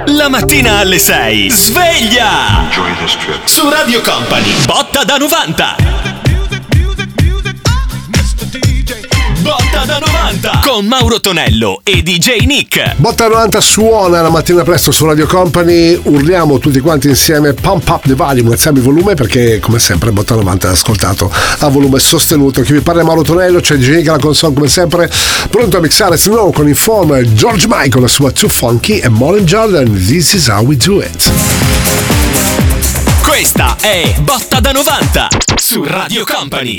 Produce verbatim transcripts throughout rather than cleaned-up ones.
La mattina alle sei. Sveglia! Su Radio Company. Botta da novanta. Botta da novanta con Mauro Tonello e D J Nick. Botta da novanta suona la mattina presto su Radio Company. Urliamo tutti quanti insieme pump up the volume, alziamo il volume, perché come sempre Botta da novanta è ascoltato a volume sostenuto. Chi vi parla è Mauro Tonello, c'è D J Nick alla console come sempre, pronto a mixare Snow con Informer, George Michael, la sua Too Funky e Molly Jordan, This is how we do it. Questa è Botta da novanta su Radio Company.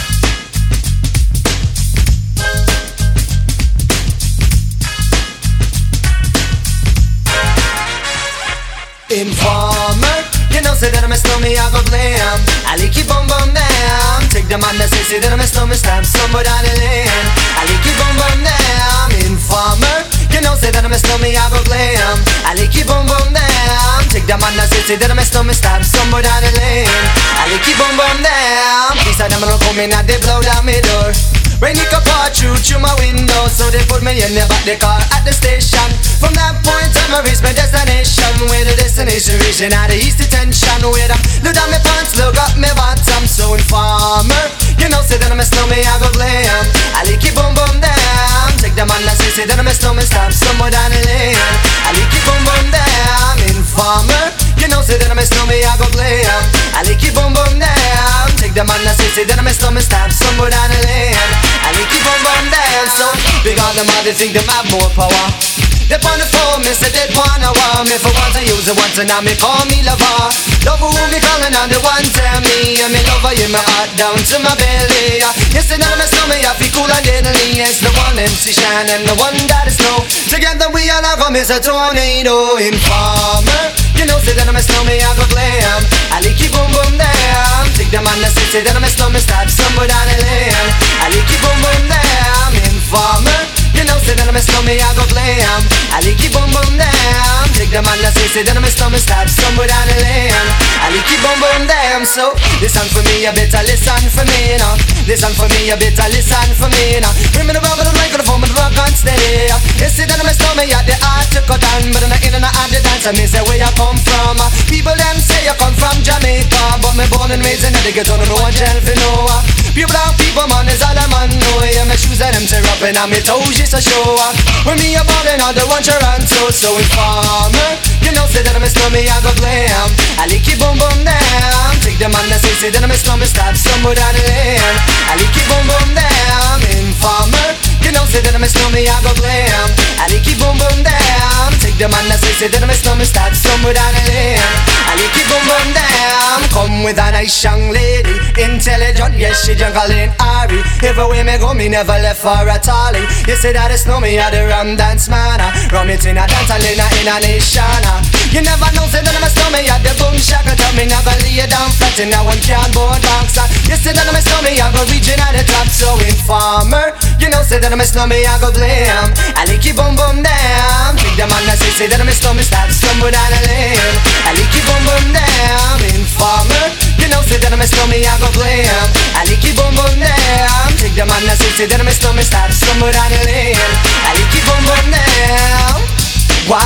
Informer, you know, say that I'm a snowman, I go blam. I like you bum bum down. Take the man that say, say that I'm a snowman, stamp somewhere down the lane. I like you bum bum down. Informer, you know, say that I'm a snowman, I go glam. I like you bum bum down. Take the man that say, say that I'm a snowman, stamp somewhere down the lane. I like you bum bum down. These are them gonna come in and they blow down my door. Rain it could pour through through my window, so they put me in the back the car at the station. From that point on I reached my destination, where the destination reaching out the east detention. Where I look down my pants, look up my bottom. So Informer, you know, say that I'm a snowman, I go glam. I like it boom boom down. Take the man that say, say that I'm a snowman, stop somewhere down the lane. I like it boom boom down. Informer, you know, say that I'm a snowman, I go glam. I like it boom boom down. Take the man that say, say that I'm a snowman, stop somewhere down the lane. I like it boom boom down. So big on them all, they think them have more power. They on the phone, me say they wanna want me. For once I use it once and now me call me lover. Love who me calling on the one tell me. And me lover in my heart down to my belly. Yes, and now my stomach I feel cool and deadly. It's the one M C Shine and the one that is snow. Together we all are come as a tornado. Informer, you know say that I'm a snowman, I go glam. I like it boom boom down. Take the man that say, say that I'm a snowman, stop somewhere down the lane. I like it boom boom down. Informer, you know say that I'm a snowman, I go glam. I like it boom boom down. Take the man that say, say that I'm a snowman, stop somewhere down the lane. I like it boom boom down. So listen for me, you better listen for me now. Listen for me, you better listen for me now. Bring me the rubber, the microphone, the rock and steady. You say that I'm a snowman, you the art to cut down, but I'm not in and out of the dance. I mean say where you come from. People them say you come from Jamaica, but me born and raised in the ghetto, no one tell for no. Pure black people, man, is all a man know. Yeah, my shoes and them tear up and my toes just a show. When me a ballin', all the one Toronto. So Informer, you know say that I'm a snowman, I go glam. I like it boom boom down. Take the man that say, say that I'm a snowman, stop somewhere down the lane. I like it boom boom down. Informer, you know say that I'm a snowman, I go glam. I like it boom boom down. Take the man that say, say that I'm a snowman, stop somewhere down the lane. I like it boom boom down. Come with a nice young lady, intelligent, yes she juggling Ari. Everywhere me go, me never left for a tally. You say that it's no me, I the rum dance man. Rum it in a dance, in a, in a nation. You never know, say that I'm a snowman, I the boom shaka. Tell me never lay you down flat in a one cardboard box. You say that I'm a snowman, I go reaching at the top. So Informer, you know say that I'm a snowman, I go glam. I like it boom boom down. Take the man that say, say that I'm a snowman, stop somewhere down the lane. I like it boom boom down. Informer, you know say that I'm a snowman, I go glam. I like it boom boom down. Take the man that say, say that I'm a snowman, stop somewhere down the lane. I like it boom boom down. Why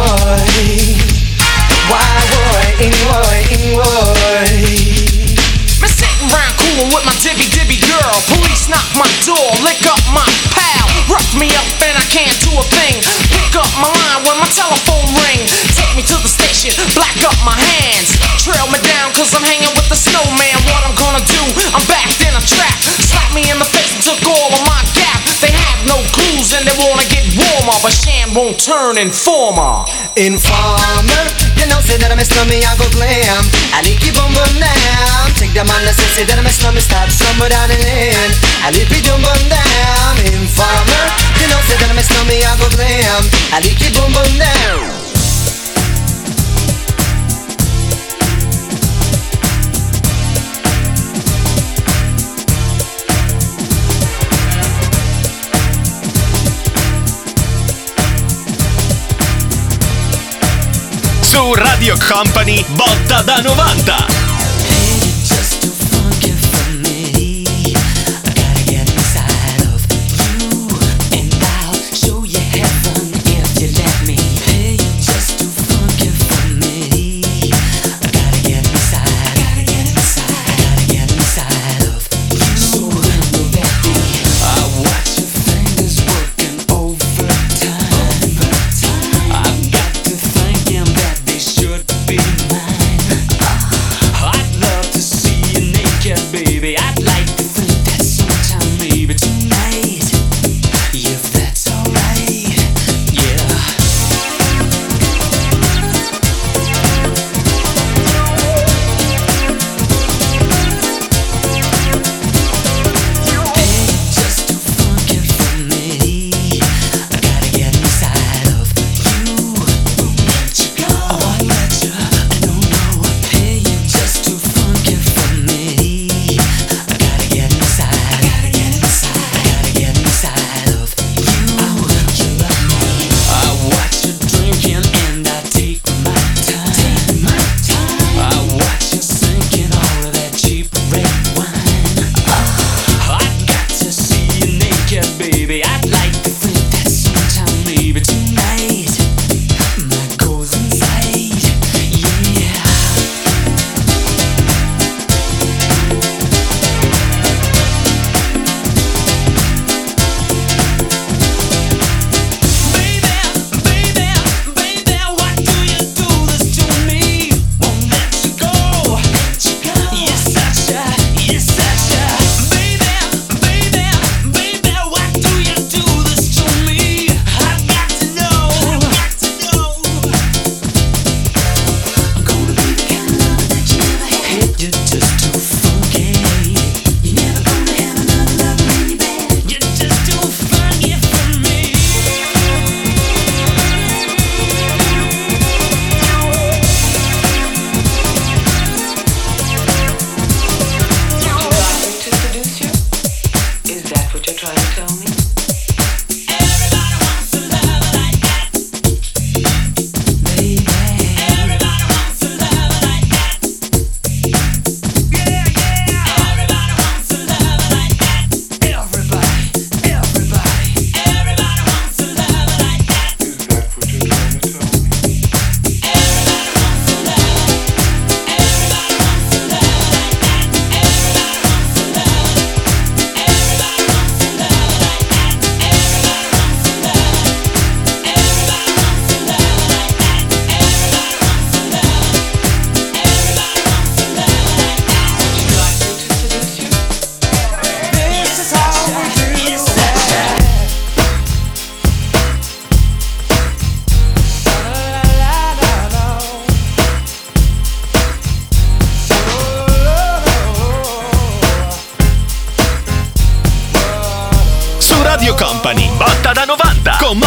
would, why would, in would, in would. Me sitting round coolin' with my dibby dibby girl. Police knock my door, lick up my pal. Rough me up and I can't do a thing. Pick up my line when my telephone ring. Take me to the station, black up my hands. Trail me down cause I'm hanging with the snowman. What I'm gonna do, I'm backed in a trap. Slap me in the face and took all of my gap. They have no clues and they wanna get warmer, but Shan won't turn informer. Informer, you know say that I'm a snowman, I go glam. I like it boom boom down. Take the man that say, say that I'm a snowman, stop somewhere down the lane. I like it boom boom down. Informer, you know say that I'm a snowman, I go glam. I like it boom boom down. Su Radio Company, Botta da novanta. Just to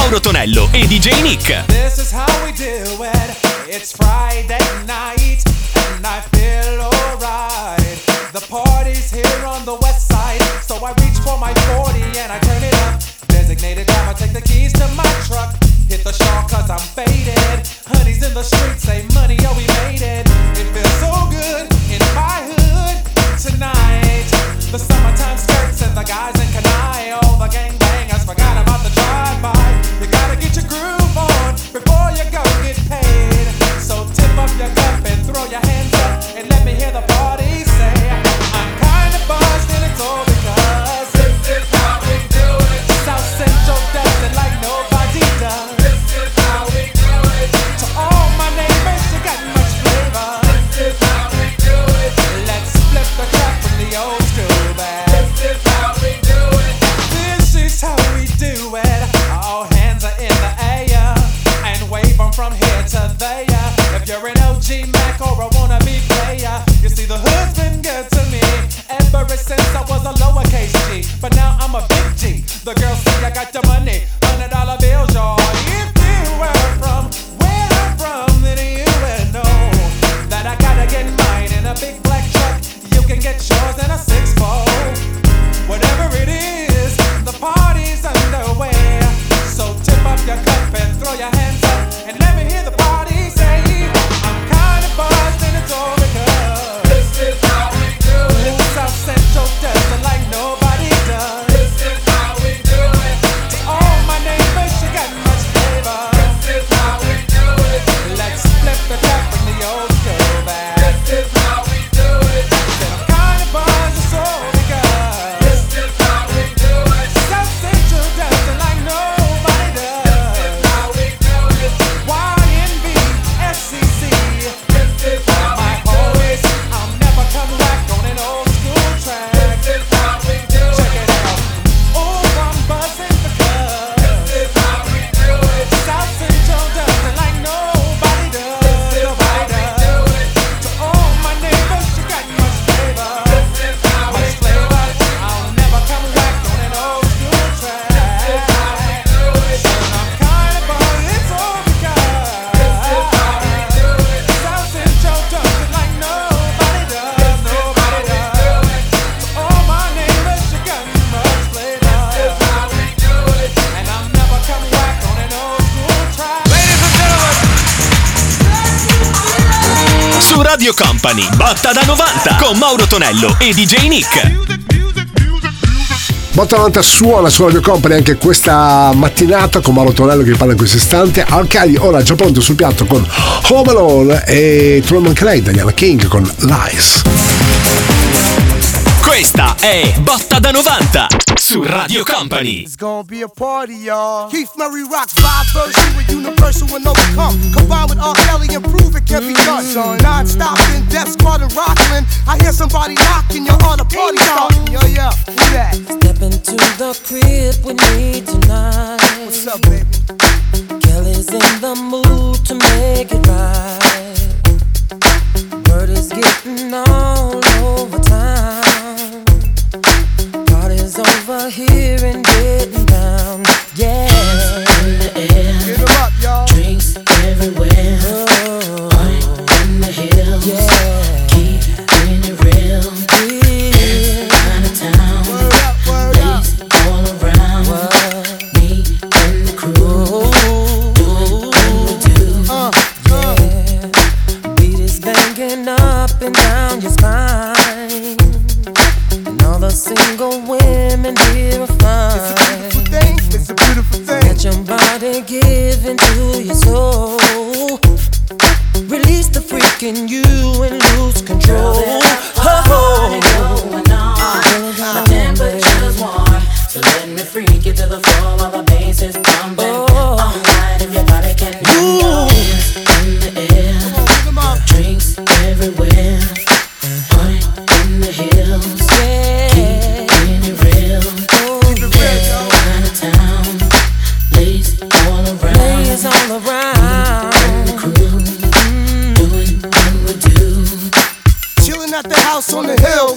Mauro Tonello e D J Nick. This is how we do it. It's Friday night and I feel alright. The party's here on the west side, so I reach for my forty and I turn it up. Designated driver, take the keys to my truck. Hit the shawl cause I'm faded. Honey's in the streets, say money, oh we made it. It feels so good in my hood tonight. The summertime skirts and the guys in Kanai. All the gangbangers forgot about the drive-by. You gotta get your groove on before you go get paid. So tip up your cup and throw your hands up and let me hear the party say, I'm kinda buzzed and it's all because this is how we do it. South Central does it like nobody does. This is how we do it. To all my neighbors, you got much flavor. This is how we do it. Let's flip the crap from the old school back. This is how we do it. This is how we do it. All hands are in the air and wave them from here to there. If you're an O G Mac or a wannabe player, you see the hood's been good to me ever since I was a lowercase G. But now I'm a big G. The girls say I got the money, hundred dollar bills, y'all. If you were from where I'm from, then you would know that I gotta get mine in a big black truck. You can get yours in a six four. Whatever it is, the party's underway. So tip up your cup and throw your hands up and let me hear the party say, I'm kinda buzzed and it's all because this is how we do it. South Central does it like nobody does. This is how we do it. To all my neighbors, you got much flavor. This is how we do it. Let's flip the crap from the old school back. This is how we do it. Said I'm kinda buzzed, it's all because this is how we do it. South Central does it like nobody does. This is how we do it. Y N B, F C C. This is how my always, I'll never come back on an old school track. This is how we do it. Check it out. Oh, I'm buzzing because this is how we do it. South Central does it like nobody does. This is how we do it. To all my neighbors, you got much flavor. This is how we do it. I'll never come back on an old school track. This is how we do it. I'm kinda buzzed, it's all because this is how we do it. South Central does it like nobody does. Nobody does. To all my neighbors, you got much flavor. This is how we do it. And I'll never come back on an old school track. Ladies and gentlemen. Su Radio Company, Botta da novanta con Mauro Tonello e D J Nick. Botta novanta suona su Radio Company anche questa mattinata con Mauro Tonello che vi parla in questo istante. Arcadi ora già pronto sul piatto con Home Alone e troviamo anche lei, Diana King con Lies. Questa è Botta da novanta su Radio Company. It's gonna be a party, y'all. Keith Murray rocks vibe version with Universal and Overcome. Combined with R. Kelly and prove it can be done. Non-stop in Death Squad and Rockland. I hear somebody knocking, you're on a party starting. Yo, yo, who that? Step into the crib with me tonight. What's up, baby? Kelly's in the mood to make it right. Word is getting all over town. Party's over here and getting down. Yeah. In the air. Get 'em up, y'all. Drinks everywhere. Oh. Party in the hills. Yeah. Keeping it real. Yeah. Out of town. Word up, word up. Ladies all around. What? Me and the crew. Oh. Doing what we do. Uh, Yeah. Beat is banging up and down your spine. And all the single women here are It's a beautiful fine. thing. It's a beautiful thing. Let your body give into your soul. Release the freak in you and lose control. Party going on. My temperature's warm, so let me freak you to the floor while the bass is pumping. Oh. All night if your body can move. In the air. Pick 'em up. Drinks everywhere. Party in the hills. Yeah. Keeping it real. Oh, Keep it real, yeah. y'all. Out of town. Ladies all around. Ladies all around. The crew. Doing what we do. Chilling at the house on the hill. You got the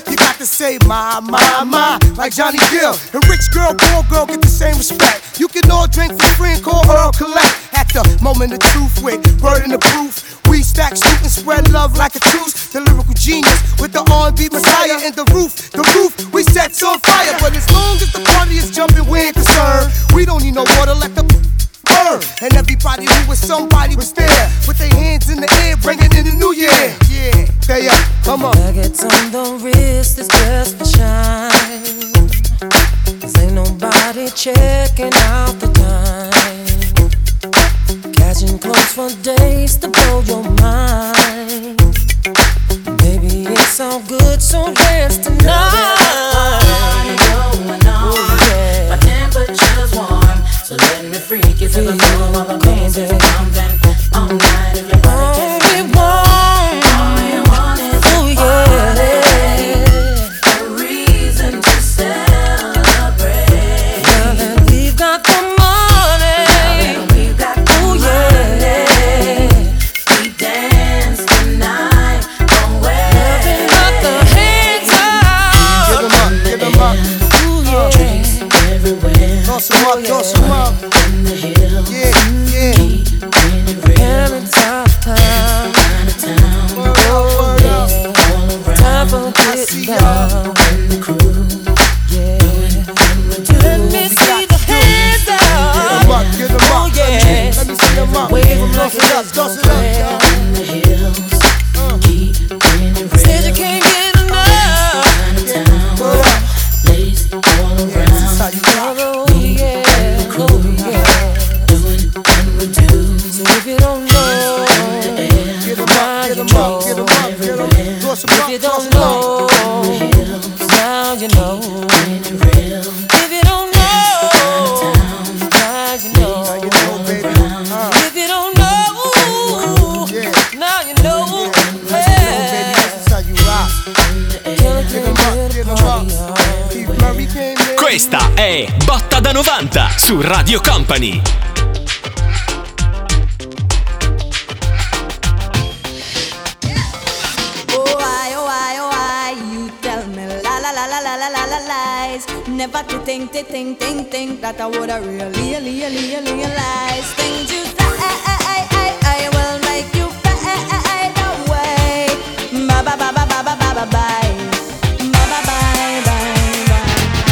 to say my, my, my, like Johnny Gill. And rich girl, poor girl get the same respect. You can all drink for free and call Earl Collect. At the moment of truth with word in the proof, we stack, shoot and spread love like a truce. The lyrical genius with the R and B messiah and the roof, the roof we set on fire. But as long as the party is jumping, we ain't concerned. We don't need no water, let the burn. And everybody who was somebody was there with their hands in the air, bringing in the new year. Yeah, stay up, come on. Nuggets on the wrist is just for shine. Cause ain't nobody checking out the time. Catching clothes for days to blow your mind. Baby, it's all good, so dance tonight. Going on. Yeah. My temperature's warm, so let me freak you to the floor of the music. Come then, all night if your body can. All we want, all we want is oh yeah, a reason to celebrate. now that we've got the money, now that we've got the oh yeah, we dance tonight. Don't wait. nothing but the hands Give up, them up, give them up. oh yeah. Drinks everywhere. Toss them up, toss them up. In the hills. Yeah, yeah. Keep winning real. Parents out of town, Out of town. Word up, word up. All around. time for I see getting y'all. down, And the crew. yeah. Let me see the hands Give them up, up, give them oh up. yeah. Let me see them up. Wave 'em Toss like it up, toss it up, y'all. In the hills. Keep winning real. Said you can't get enough. Out of town. Word up. Ladies all Yeah, this is how around. you rock. Oh yeah, oh yeah. Doing what we do. So if you don't know, Get them up, get them up, get them up, get them up. Toss them if up, you toss don't them up. know, now you know. Winning real. If you don't know, now you know. Now you know, baby. Uh, If you don't know, Yeah. now you know. baby, this is how you rock. Get them up, get them up. Keith Murray came in. Questa è Botta da novanta su Radio Company. Oh I, oh I, oh I, you tell me la la la la la la la la lies. Never to think, to think, think, think that I woulda really, really, really realize things you say. I, I, I will make you fade away. Ba ba ba ba ba ba ba ba bye. Ba ba bye bye bye.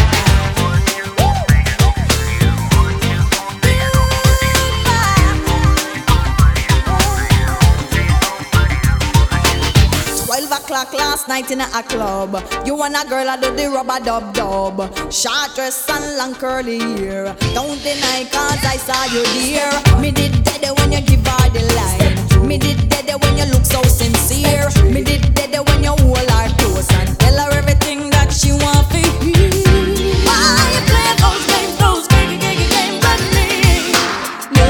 Twelve o'clock last night in a club. You and a girl I do the rubber dub dub. Short dress and long curly hair. Don't deny cause I saw you there. Me did dead when you give her the line. Me did dead when you look so sincere. Me did dead when you hold her close and tell her everything that she want to hear. Why you play those games, those games, games, games with me? No,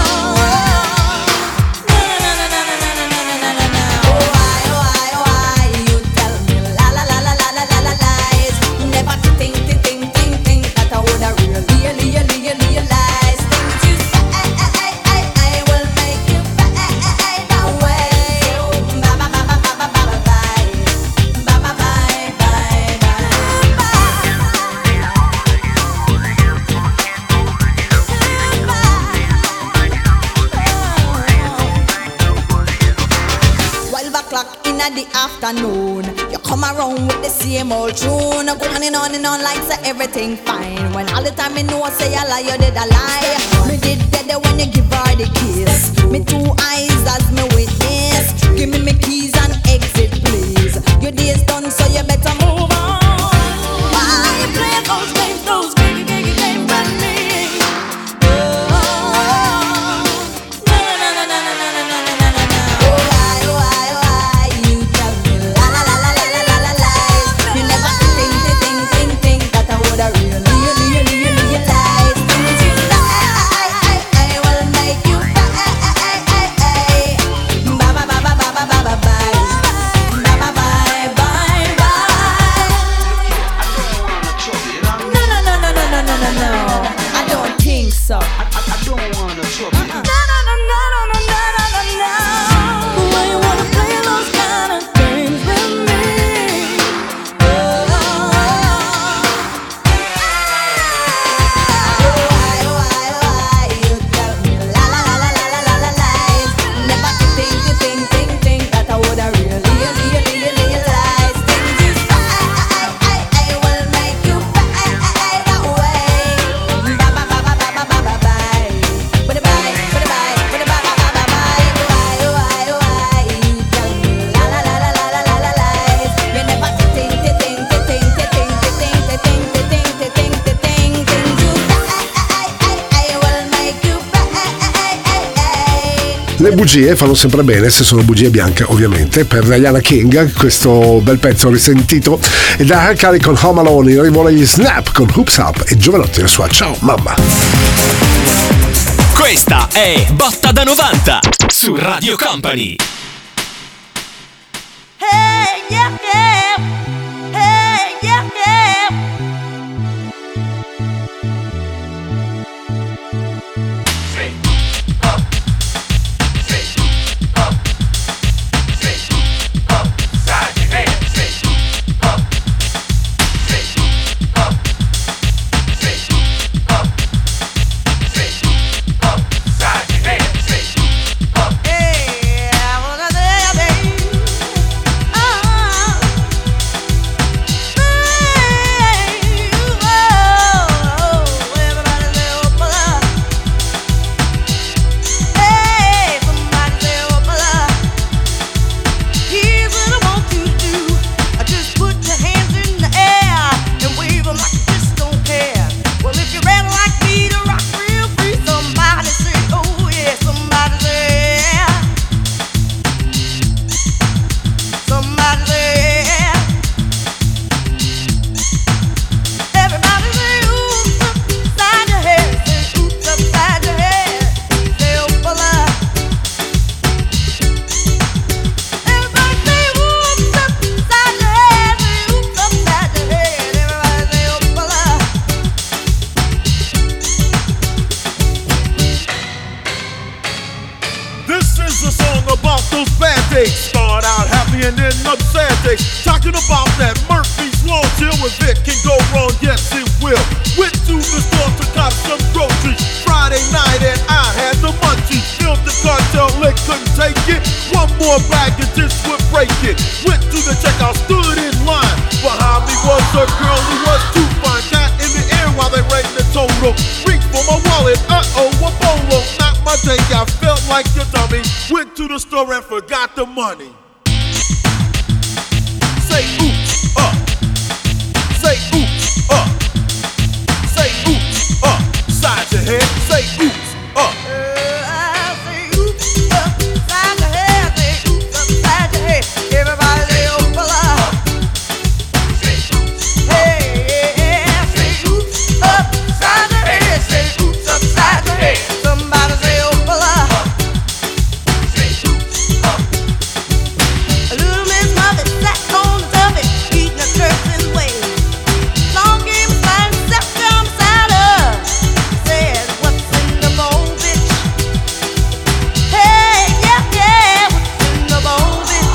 no, no, no, no, no, no, no, no, no, no. Oh why, oh why, oh why you tell me la la la la la la la la lies? Never to think, to think, think, think that I woulda really, really, really realize things you say. I will make you fade away. Ba ba ba ba ba ba ba bye. Ba ba bye bye bye. Twelve o'clock in the afternoon, you come around with the same old tune, go on and on and on like say everything fine. When all the time me know say a lie, you did a lie. Me did dead when you give her the kiss. Me two eyes as me witness. Give me me keys and exit, please. Your day's done, so you better move on. Why you play those games, those games, games, games with me? Oh, no, no, no, no, no, no, no, no, no, no, no. Oh, why, oh, why, oh, why you tell me la la la la la la la la lies? You never think, think, think, think that I woulda really, really, really realize things you say. I will make you fade Le bugie fanno sempre bene, se sono bugie bianche ovviamente. Per Diana King questo bel pezzo risentito, e da Harkari con Home Alone, in arrivo gli Snap con Hoops Up e Giovanotti la sua Ciao Mamma. Questa è Botta da novanta su Radio Company. Hey, yeah, yeah. Hey, yeah, yeah. Say up, say up, say up, side your head. Say up, say up, say up, say up, side your head. Say up. Hey, I wanna say, baby. Start out happy and end up sad day. Talking about that Murphy's Law chill with it can go wrong, yes it will. Went to the store to cop some groceries Friday night and I had the munchies. Filled the cartel lick, couldn't take it. One more bag and this would break it. Went to the checkout, stood in line. Behind me was a girl who was too fine. Got in the air while they rang the total. Reached for my wallet, uh-oh, a bolo. Not my day, I felt like a dummy. Went to the store and forgot the money. Say oops, up. Say oops, up. Say oops, up. Side your head. Say oops, up. Say oops, up. Side your head. Say oops, up. Side your head. Everybody say oops, up. Say oops, Hey, say oops, up. Side your head. Say oops, up. Side your head. Somebody say oops, up. say oops, up. A little Miss Muffet sat on the tuffet, eating a Turk's way. Long game flying, sat down beside her. Said, what's in the bowl, bitch? Hey, yeah, yeah, what's in the bowl, bitch?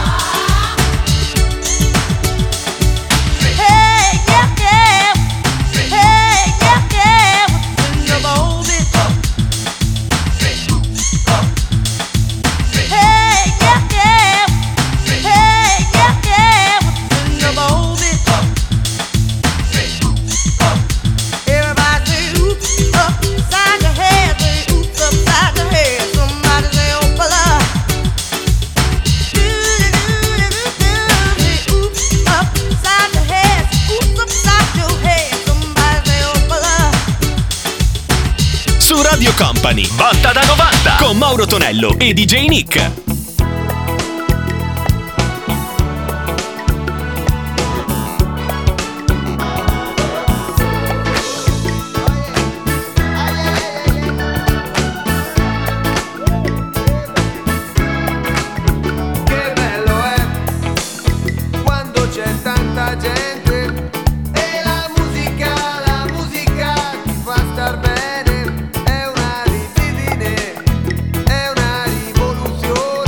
Hey, yeah, yeah. Hey, yeah, yeah, what's in the bowl, bitch? Say oops, up. Hey, yeah, yeah. Hey, yeah, yeah, what's in the bowl, bitch? Say oops, up. Everybody say oops, upside your head. Say oops, upside your head. Somebody say opala. Say oops, upside your head. Oops, upside your head. Somebody say opala. Su Radio Company, Botta da novanta con Mauro Tonello e D J Nick. Che bello è quando c'è tanta gente e la musica, la musica ti fa star bene. È una libidine, è una rivoluzione.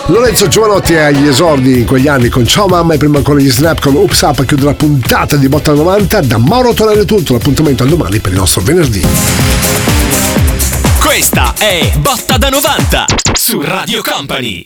Lorenzo Giovanotti agli esordi in quegli anni con Ciao Mamma e prima ancora gli Snap con Oops Up a chiudere la puntata di Botta novanta. Da Mauro Tonello è tutto, l'appuntamento a domani per il nostro venerdì. Questa è Botta da novanta su Radio Company.